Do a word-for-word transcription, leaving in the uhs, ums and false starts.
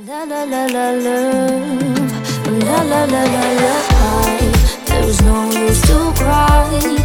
La la la la love, la la la la la. There was no use to cry.